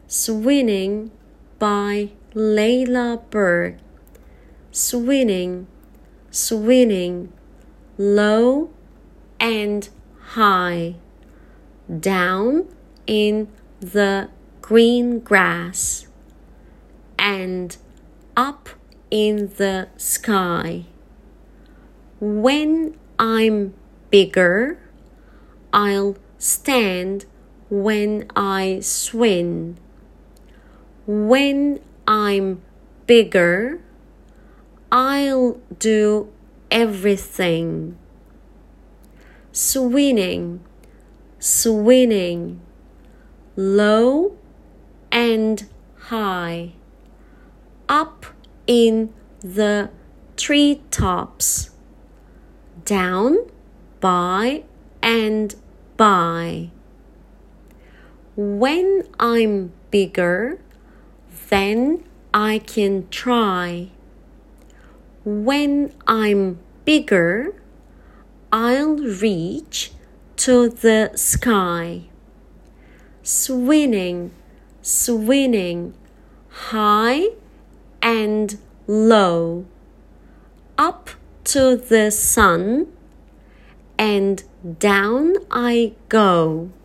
Swinging by Layla Bird. Swinging, swinging, low and high, down in the green grass, and up in the sky. When I'm bigger, I'll stand when I swing. When I'm bigger, I'll do everything. Swinging, swinging, low and high, up in the treetops, down by and by. When I'm bigger, then I can try. When I'm bigger, I'll reach to the sky. Swinging, swinging, high and low, up to the sun, and down I go.